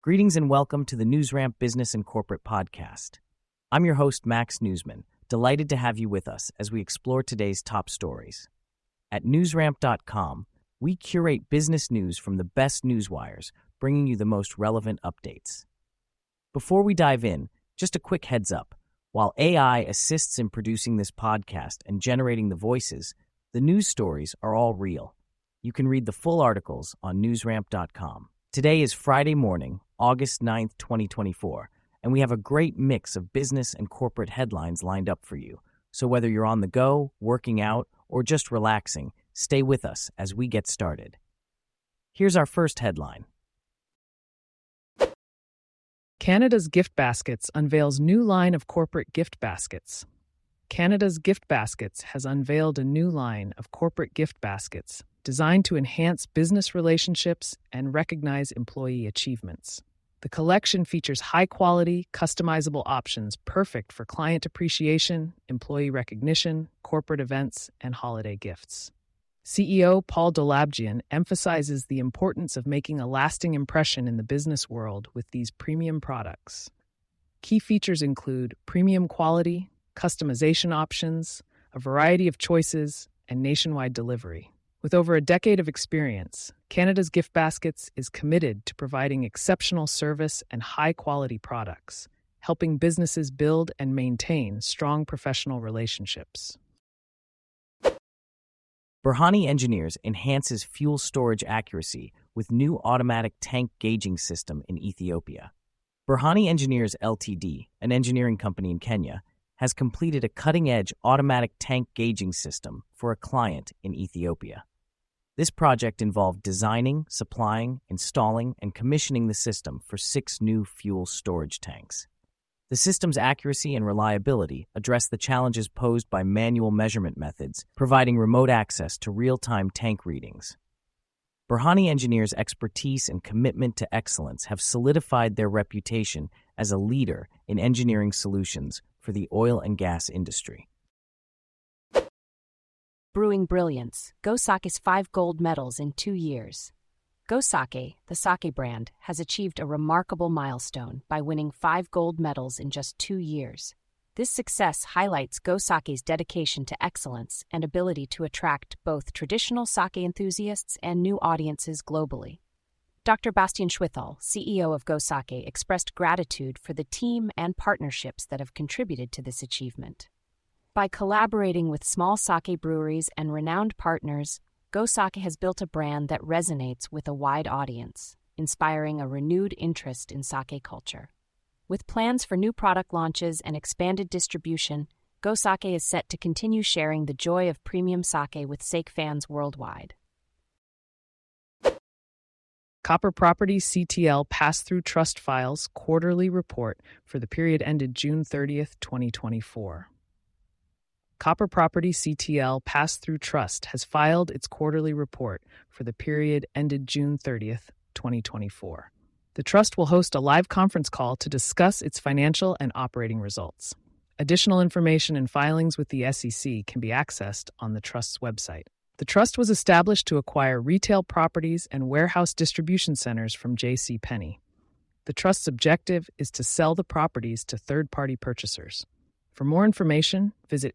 Greetings and welcome to the NewsRamp Business and Corporate Podcast. I'm your host, Max Newsman, delighted to have you with us as we explore today's top stories. At newsramp.com, we curate business news from the best newswires, bringing you the most relevant updates. Before we dive in, just a quick heads up. While AI assists in producing this podcast and generating the voices, the news stories are all real. You can read the full articles on newsramp.com. Today is Friday morning, August 9th, 2024, and we have a great mix of business and corporate headlines lined up for you. So whether you're on the go, working out, or just relaxing, stay with us as we get started. Here's our first headline. Canada's Gift Baskets unveils new line of corporate gift baskets. Canada's Gift Baskets has unveiled a new line of corporate gift baskets designed to enhance business relationships and recognize employee achievements. The collection features high-quality, customizable options perfect for client appreciation, employee recognition, corporate events, and holiday gifts. CEO Paul Dolabjian emphasizes the importance of making a lasting impression in the business world with these premium products. Key features include premium quality, customization options, a variety of choices, and nationwide delivery. With over a decade of experience, Canada's Gift Baskets is committed to providing exceptional service and high-quality products, helping businesses build and maintain strong professional relationships. Berhane Engineers enhances fuel storage accuracy with new automatic tank gauging system in Ethiopia. Berhane Engineers Ltd., an engineering company in Kenya, has completed a cutting-edge automatic tank gauging system for a client in Ethiopia. This project involved designing, supplying, installing, and commissioning the system for 6 new fuel storage tanks. The system's accuracy and reliability address the challenges posed by manual measurement methods, providing remote access to real-time tank readings. Berhane Engineers' expertise and commitment to excellence have solidified their reputation as a leader in engineering solutions for the oil and gas industry. Brewing brilliance, Go Sake's 5 gold medals in 2 years. Go Sake, the sake brand, has achieved a remarkable milestone by winning 5 gold medals in just 2 years. This success highlights Go Sake's dedication to excellence and ability to attract both traditional sake enthusiasts and new audiences globally. Dr. Bastian Schwithal, CEO of Go Sake, expressed gratitude for the team and partnerships that have contributed to this achievement. By collaborating with small sake breweries and renowned partners, Go Sake has built a brand that resonates with a wide audience, inspiring a renewed interest in sake culture. With plans for new product launches and expanded distribution, Go Sake is set to continue sharing the joy of premium sake with sake fans worldwide. Copper Properties CTL Pass-Through Trust files quarterly report for the period ended June 30th, 2024. Copper Properties CTL Pass-Through Trust has filed its quarterly report for the period ended June 30th, 2024. The trust will host a live conference call to discuss its financial and operating results. Additional information and filings with the SEC can be accessed on the trust's website. The trust was established to acquire retail properties and warehouse distribution centers from J.C. Penney. The trust's objective is to sell the properties to third-party purchasers. For more information, visit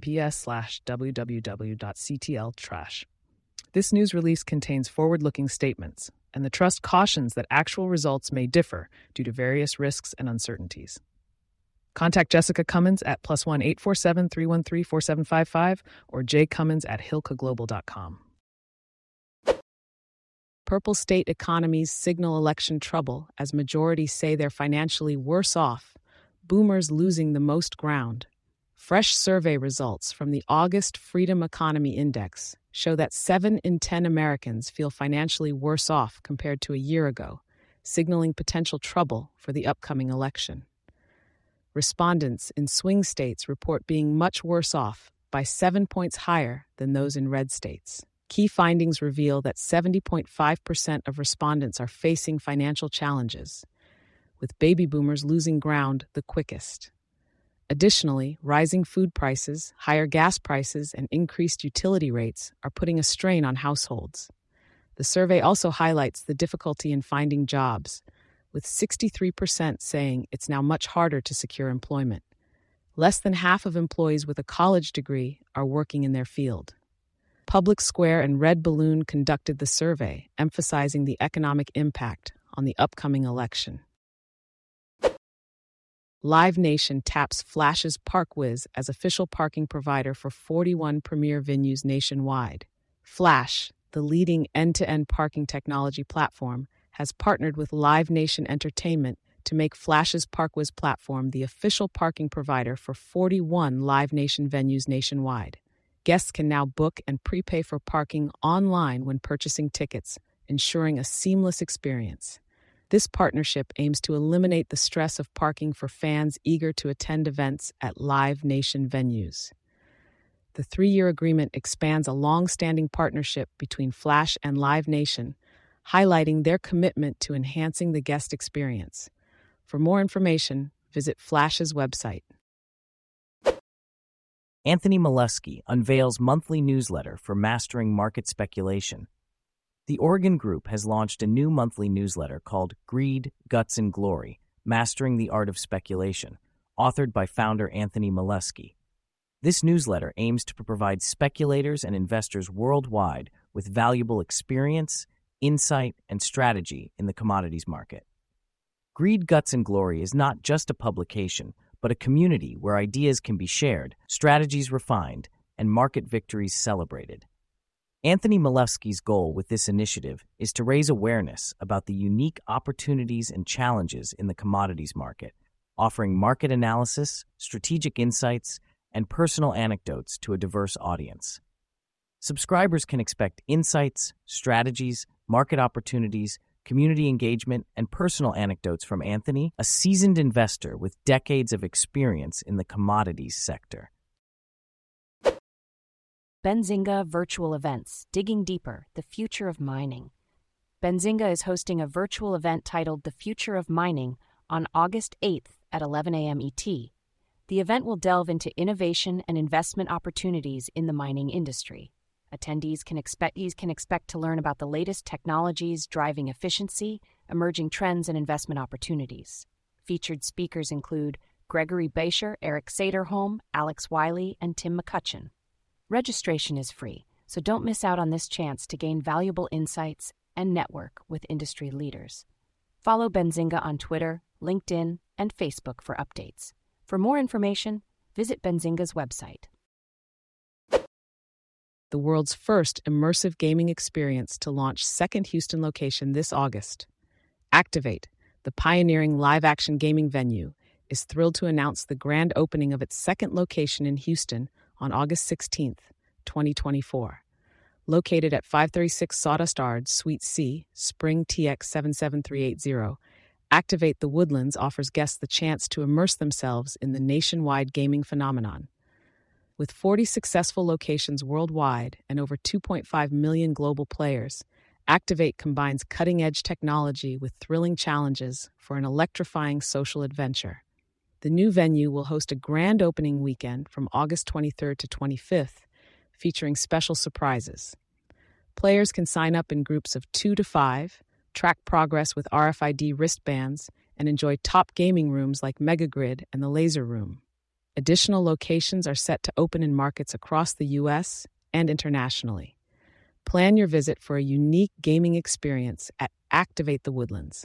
https://www.ctltrash. This news release contains forward-looking statements, and the trust cautions that actual results may differ due to various risks and uncertainties. Contact Jessica Cummins at +1 847 313 4755 or jcummins@hilcaglobal.com. Purple state economies signal election trouble as majorities say they're financially worse off, boomers losing the most ground. Fresh survey results from the August Freedom Economy Index show that 7 in 10 Americans feel financially worse off compared to a year ago, signaling potential trouble for the upcoming election. Respondents in swing states report being much worse off, by 7 points higher than those in red states. Key findings reveal that 70.5% of respondents are facing financial challenges, with baby boomers losing ground the quickest. Additionally, rising food prices, higher gas prices, and increased utility rates are putting a strain on households. The survey also highlights the difficulty in finding jobs, with 63% saying it's now much harder to secure employment. Less than half of employees with a college degree are working in their field. Public Square and Red Balloon conducted the survey, emphasizing the economic impact on the upcoming election. Live Nation taps Flash's ParkWiz as official parking provider for 41 premier venues nationwide. Flash, the leading end-to-end parking technology platform, has partnered with Live Nation Entertainment to make Flash's ParkWiz platform the official parking provider for 41 Live Nation venues nationwide. Guests can now book and prepay for parking online when purchasing tickets, ensuring a seamless experience. This partnership aims to eliminate the stress of parking for fans eager to attend events at Live Nation venues. The 3-year agreement expands a long-standing partnership between Flash and Live Nation, highlighting their commitment to enhancing the guest experience. For more information, visit Flash's website. Anthony Molesky unveils monthly newsletter for mastering market speculation. The Oregon Group has launched a new monthly newsletter called Greed, Guts, and Glory, Mastering the Art of Speculation, authored by founder Anthony Molesky. This newsletter aims to provide speculators and investors worldwide with valuable experience, insight, and strategy in the commodities market. Greed, Guts, and Glory is not just a publication, but a community where ideas can be shared, strategies refined, and market victories celebrated. Anthony Molesky's goal with this initiative is to raise awareness about the unique opportunities and challenges in the commodities market, offering market analysis, strategic insights, and personal anecdotes to a diverse audience. Subscribers can expect insights, strategies, market opportunities, community engagement, and personal anecdotes from Anthony, a seasoned investor with decades of experience in the commodities sector. Benzinga Virtual Events, Digging Deeper, The Future of Mining. Benzinga is hosting a virtual event titled The Future of Mining on August 8th at 11 a.m. ET. The event will delve into innovation and investment opportunities in the mining industry. Attendees can expect to learn about the latest technologies driving efficiency, emerging trends, and investment opportunities. Featured speakers include Gregory Bacher, Eric Saderholm, Alex Wiley, and Tim McCutcheon. Registration is free, so don't miss out on this chance to gain valuable insights and network with industry leaders. Follow Benzinga on Twitter, LinkedIn, and Facebook for updates. For more information, visit Benzinga's website. The world's first immersive gaming experience to launch second Houston location this August. Activate, the pioneering live-action gaming venue, is thrilled to announce the grand opening of its second location in Houston on August 16th, 2024. Located at 536 Sawdust Ard, Suite C, Spring TX 77380, Activate the Woodlands offers guests the chance to immerse themselves in the nationwide gaming phenomenon. With 40 successful locations worldwide and over 2.5 million global players, Activate combines cutting-edge technology with thrilling challenges for an electrifying social adventure. The new venue will host a grand opening weekend from August 23rd to 25th, featuring special surprises. Players can sign up in groups of 2 to 5, track progress with RFID wristbands, and enjoy top gaming rooms like Megagrid and the Laser Room. Additional locations are set to open in markets across the U.S. and internationally. Plan your visit for a unique gaming experience at Activate the Woodlands.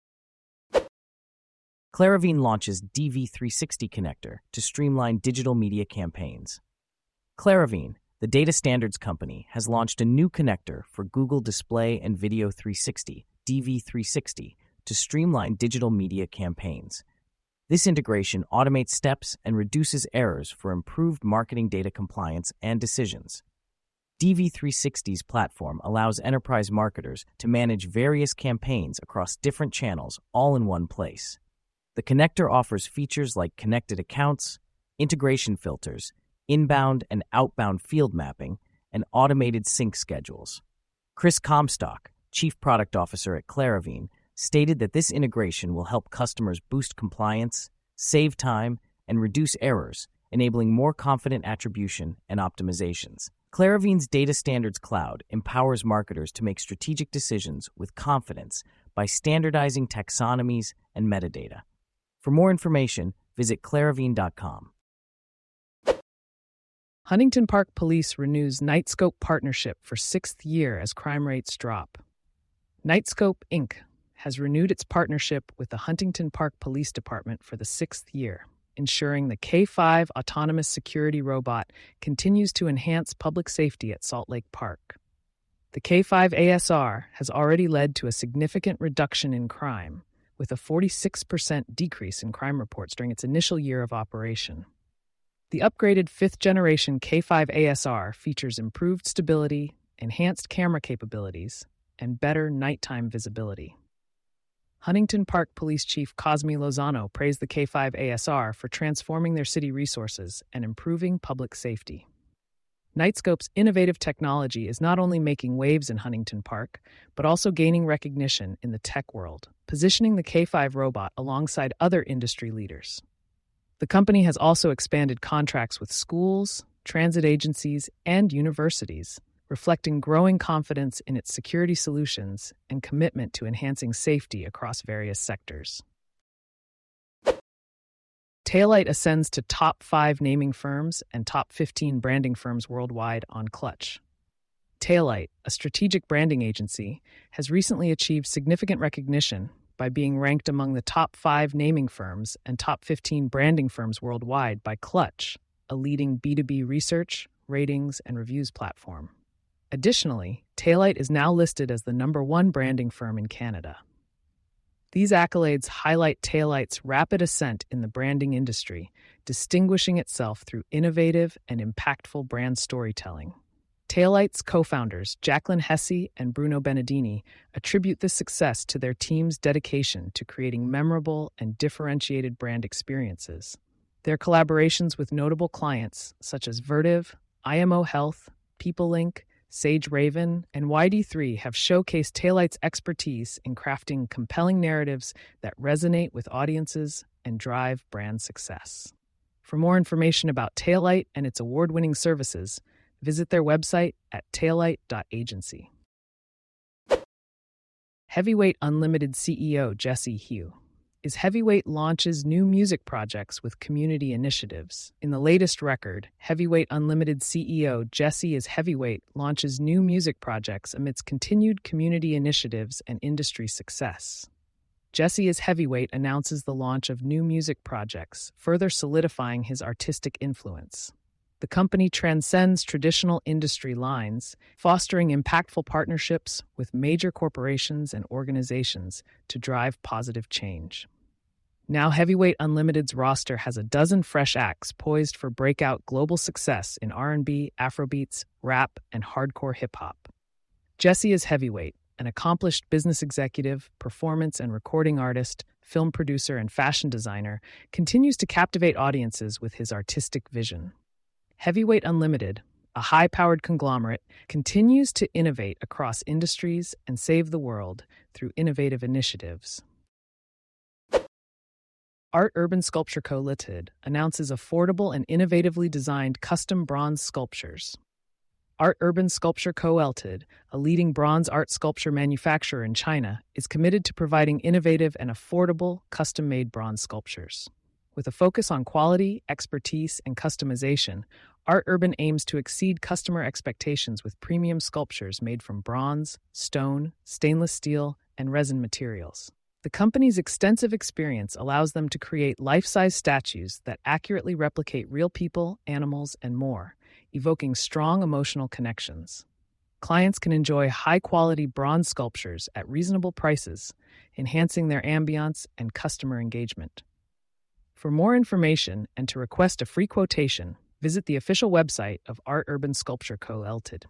Claravine launches DV360 connector to streamline digital media campaigns. Claravine, the data standards company, has launched a new connector for Google Display and Video 360, DV360, to streamline digital media campaigns. This integration automates steps and reduces errors for improved marketing data compliance and decisions. DV360's platform allows enterprise marketers to manage various campaigns across different channels all in one place. The connector offers features like connected accounts, integration filters, inbound and outbound field mapping, and automated sync schedules. Chris Comstock, Chief Product Officer at Claravine, stated that this integration will help customers boost compliance, save time, and reduce errors, enabling more confident attribution and optimizations. Claravine's Data Standards Cloud empowers marketers to make strategic decisions with confidence by standardizing taxonomies and metadata. For more information, visit claravine.com. Huntington Park Police renews Nightscope partnership for 6th year as crime rates drop. Nightscope, Inc. has renewed its partnership with the Huntington Park Police Department for the 6th year, ensuring the K5 autonomous security robot continues to enhance public safety at Salt Lake Park. The K5 ASR has already led to a significant reduction in crime, with a 46% decrease in crime reports during its initial year of operation. The upgraded 5th-generation K5 ASR features improved stability, enhanced camera capabilities, and better nighttime visibility. Huntington Park Police Chief Cosme Lozano praised the K5 ASR for transforming their city resources and improving public safety. Nightscope's innovative technology is not only making waves in Huntington Park, but also gaining recognition in the tech world, positioning the K5 robot alongside other industry leaders. The company has also expanded contracts with schools, transit agencies, and universities, reflecting growing confidence in its security solutions and commitment to enhancing safety across various sectors. Taillight ascends to top 5 naming firms and top 15 branding firms worldwide on Clutch. Taillight, a strategic branding agency, has recently achieved significant recognition by being ranked among the top 5 naming firms and top 15 branding firms worldwide by Clutch, a leading B2B research, ratings, and reviews platform. Additionally, Taillight is now listed as the #1 branding firm in Canada. These accolades highlight Taillight's rapid ascent in the branding industry, distinguishing itself through innovative and impactful brand storytelling. Taillight's co-founders, Jacqueline Hesse and Bruno Benedini, attribute this success to their team's dedication to creating memorable and differentiated brand experiences. Their collaborations with notable clients such as Vertiv, IMO Health, PeopleLink, Sage Raven, and YD3 have showcased Taillight's expertise in crafting compelling narratives that resonate with audiences and drive brand success. For more information about Taillight and its award-winning services, visit their website at taillight.agency. Heavyweight Unlimited CEO Jesse Hugh is Heavyweight launches new music projects with community initiatives. In the latest record, Heavyweight Unlimited CEO Jesse is Heavyweight launches new music projects amidst continued community initiatives and industry success. Jesse is Heavyweight announces the launch of new music projects, further solidifying his artistic influence. The company transcends traditional industry lines, fostering impactful partnerships with major corporations and organizations to drive positive change. Now Heavyweight Unlimited's roster has a dozen fresh acts poised for breakout global success in R&B, Afrobeats, rap, and hardcore hip-hop. Jesse is Heavyweight, an accomplished business executive, performance and recording artist, film producer, and fashion designer, continues to captivate audiences with his artistic vision. Heavyweight Unlimited, a high-powered conglomerate, continues to innovate across industries and save the world through innovative initiatives. Art Urban Sculpture Co. Ltd. announces affordable and innovatively designed custom bronze sculptures. Art Urban Sculpture Co. Ltd., a leading bronze art sculpture manufacturer in China, is committed to providing innovative and affordable custom-made bronze sculptures. With a focus on quality, expertise, and customization, Art Urban aims to exceed customer expectations with premium sculptures made from bronze, stone, stainless steel, and resin materials. The company's extensive experience allows them to create life-size statues that accurately replicate real people, animals, and more, evoking strong emotional connections. Clients can enjoy high-quality bronze sculptures at reasonable prices, enhancing their ambiance and customer engagement. For more information and to request a free quotation, visit the official website of Art Urban Sculpture Co. Ltd.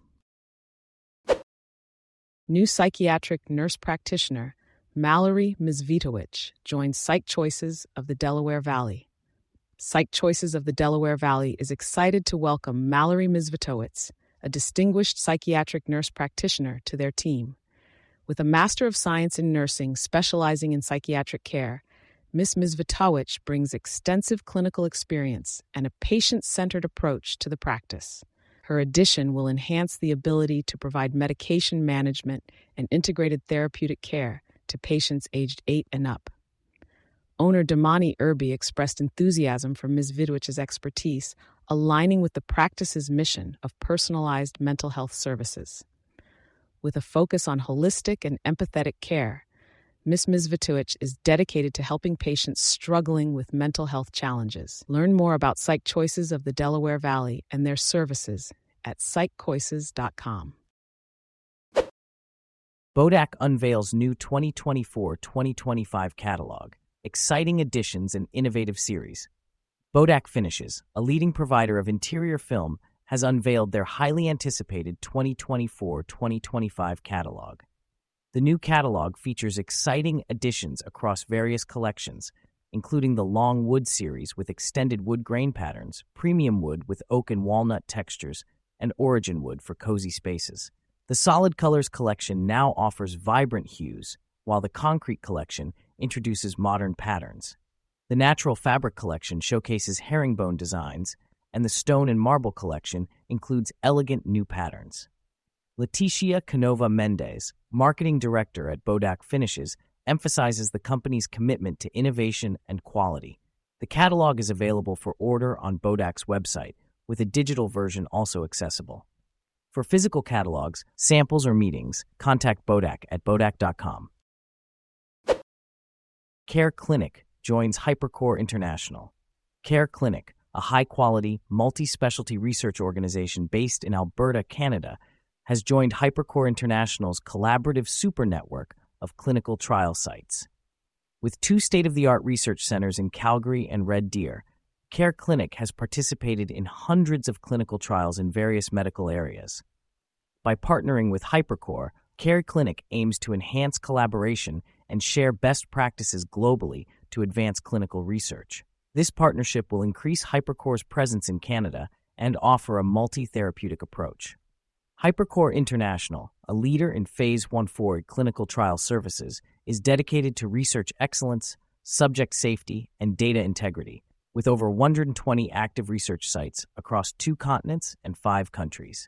New psychiatric nurse practitioner Mallory Mizvitowicz joins Psych Choices of the Delaware Valley. Psych Choices of the Delaware Valley is excited to welcome Mallory Mizvitowicz, a distinguished psychiatric nurse practitioner, to their team. With a Master of Science in Nursing specializing in psychiatric care, Ms. Mizvitowicz brings extensive clinical experience and a patient-centered approach to the practice. Her addition will enhance the ability to provide medication management and integrated therapeutic care to patients aged 8 and up. Owner Damani Irby expressed enthusiasm for Ms. Vidwich's expertise, aligning with the practice's mission of personalized mental health services. With a focus on holistic and empathetic care, Ms. Vidwich is dedicated to helping patients struggling with mental health challenges. Learn more about Psych Choices of the Delaware Valley and their services at psychchoices.com. Bodak unveils new 2024-2025 catalog, exciting additions and innovative series. Bodak Finishes, a leading provider of interior film, has unveiled their highly anticipated 2024-2025 catalog. The new catalog features exciting additions across various collections, including the Long Wood series with extended wood grain patterns, premium wood with oak and walnut textures, and origin wood for cozy spaces. The Solid Colors collection now offers vibrant hues, while the Concrete collection introduces modern patterns. The Natural Fabric collection showcases herringbone designs, and the Stone and Marble collection includes elegant new patterns. Leticia Canova Mendez, marketing director at Bodak Finishes, emphasizes the company's commitment to innovation and quality. The catalog is available for order on Bodak's website, with a digital version also accessible. For physical catalogs, samples, or meetings, contact Bodak at bodak.com. Care Clinic joins Hypercore International. Care Clinic, a high-quality, multi-specialty research organization based in Alberta, Canada, has joined Hypercore International's collaborative super network of clinical trial sites. With 2 state-of-the-art research centers in Calgary and Red Deer, Care Clinic has participated in hundreds of clinical trials in various medical areas. By partnering with Hypercore, Care Clinic aims to enhance collaboration and share best practices globally to advance clinical research. This partnership will increase Hypercore's presence in Canada and offer a multi-therapeutic approach. Hypercore International, a leader in Phase 1/4 clinical trial services, is dedicated to research excellence, subject safety, and data integrity, with over 120 active research sites across 2 continents and 5 countries.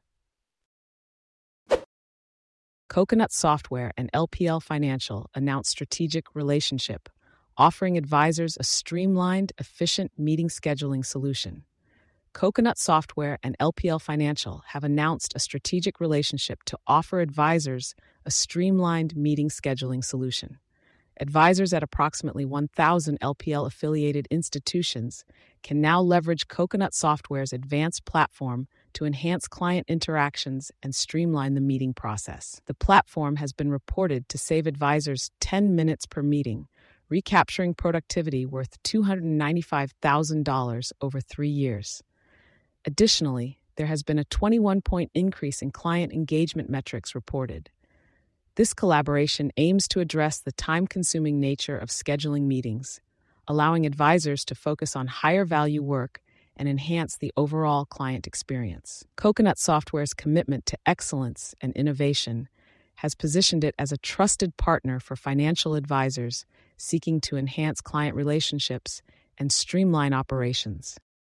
Coconut Software and LPL Financial announced strategic relationship, offering advisors a streamlined, efficient meeting scheduling solution. Coconut Software and LPL Financial have announced a strategic relationship to offer advisors a streamlined meeting scheduling solution. Advisors at approximately 1,000 LPL-affiliated institutions can now leverage Coconut Software's advanced platform to enhance client interactions and streamline the meeting process. The platform has been reported to save advisors 10 minutes per meeting, recapturing productivity worth $295,000 over 3 years. Additionally, there has been a 21-point increase in client engagement metrics reported. This collaboration aims to address the time-consuming nature of scheduling meetings, allowing advisors to focus on higher-value work and enhance the overall client experience. Coconut Software's commitment to excellence and innovation has positioned it as a trusted partner for financial advisors seeking to enhance client relationships and streamline operations.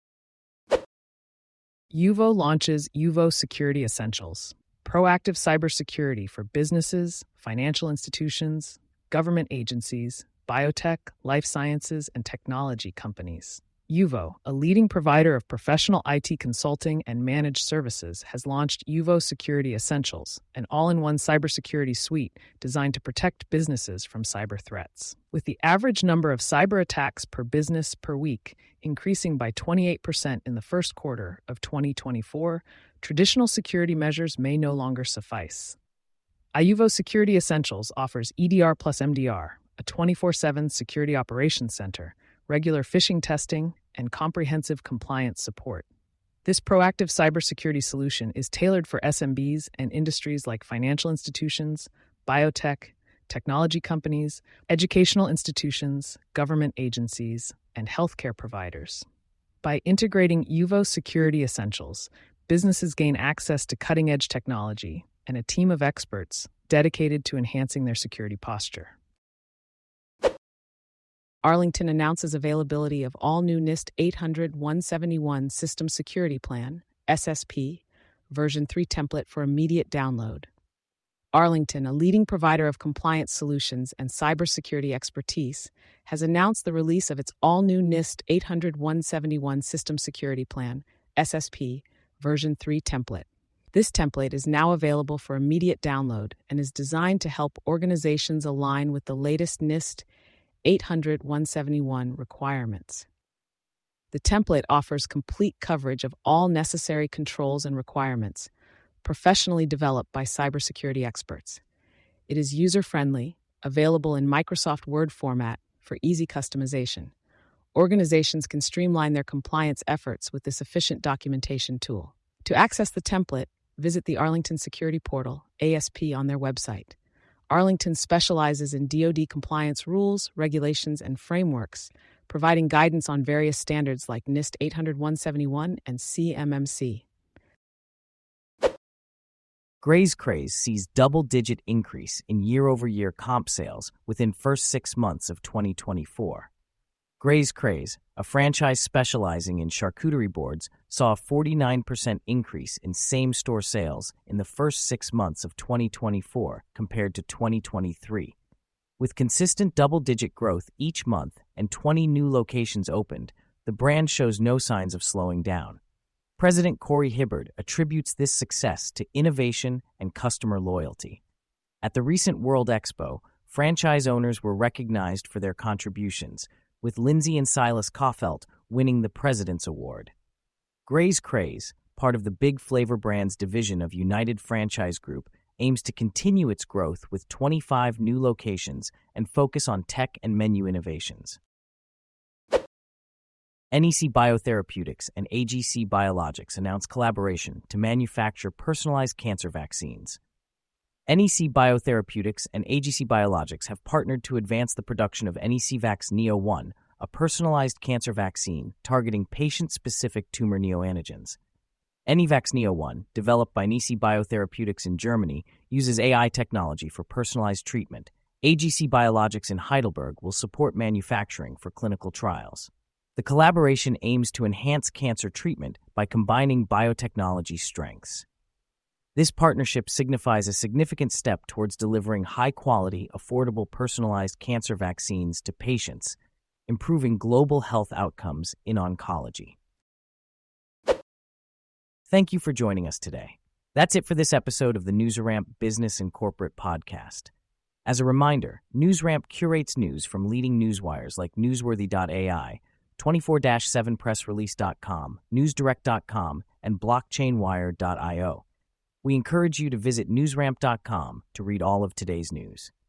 Uvo launches Uvo Security Essentials, proactive cybersecurity for businesses, financial institutions, government agencies, biotech, life sciences, and technology companies. Uvo, a leading provider of professional IT consulting and managed services, has launched Uvo Security Essentials, an all-in-one cybersecurity suite designed to protect businesses from cyber threats. With the average number of cyber attacks per business per week increasing by 28% in the first quarter of 2024, traditional security measures may no longer suffice. Uvo Security Essentials offers EDR plus MDR, a 24/7 security operations center, regular phishing testing, and comprehensive compliance support. This proactive cybersecurity solution is tailored for SMBs and industries like financial institutions, biotech, technology companies, educational institutions, government agencies, and healthcare providers. By integrating Uvo Security Essentials, businesses gain access to cutting-edge technology and a team of experts dedicated to enhancing their security posture. Arlington announces availability of all new NIST 800-171 System Security Plan, SSP, version 3 template for immediate download. Arlington, a leading provider of compliance solutions and cybersecurity expertise, has announced the release of its all-new NIST 800-171 System Security Plan, SSP, version 3 template. This template is now available for immediate download and is designed to help organizations align with the latest NIST 800-171 requirements. The template offers complete coverage of all necessary controls and requirements, professionally developed by cybersecurity experts. It is user-friendly, available in Microsoft Word format for easy customization. Organizations can streamline their compliance efforts with this efficient documentation tool. To access the template, visit the Arlington Security Portal, ASP, on their website. Arlington specializes in DoD compliance rules, regulations, and frameworks, providing guidance on various standards like NIST 800-171 and CMMC. Graze Craze sees double-digit increase in year-over-year comp sales within first 6 months of 2024. Graze Craze, a franchise specializing in charcuterie boards, saw a 49% increase in same-store sales in the first 6 months of 2024 compared to 2023. With consistent double-digit growth each month and 20 new locations opened, the brand shows no signs of slowing down. President Corey Hibbard attributes this success to innovation and customer loyalty. At the recent World Expo, franchise owners were recognized for their contributions, with Lindsay and Silas Kaufelt winning the President's Award. Graze Craze, part of the Big Flavor Brands division of United Franchise Group, aims to continue its growth with 25 new locations and focus on tech and menu innovations. NEC Biotherapeutics and AGC Biologics announced collaboration to manufacture personalized cancer vaccines. NEC Biotherapeutics and AGC Biologics have partnered to advance the production of NECVax Neo-1, a personalized cancer vaccine targeting patient-specific tumor neoantigens. NECVax Neo-1, developed by NEC Biotherapeutics in Germany, uses AI technology for personalized treatment. AGC Biologics in Heidelberg will support manufacturing for clinical trials. The collaboration aims to enhance cancer treatment by combining biotechnology strengths. This partnership signifies a significant step towards delivering high-quality, affordable, personalized cancer vaccines to patients, improving global health outcomes in oncology. Thank you for joining us today. That's it for this episode of the NewsRamp Business and Corporate Podcast. As a reminder, NewsRamp curates news from leading newswires like Newsworthy.ai, 24/7pressrelease.com, newsdirect.com, and blockchainwire.io. We encourage you to visit newsramp.com to read all of today's news.